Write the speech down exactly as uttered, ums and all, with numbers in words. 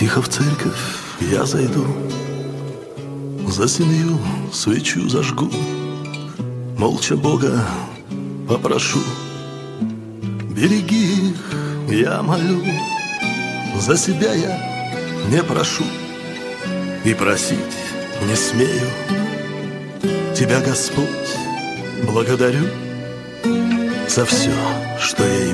Тихо в церковь я зайду, за семью свечу зажгу, молча Бога попрошу. Береги их, я молю, за себя я не прошу и просить не смею. Тебя, Господь, благодарю за все, что я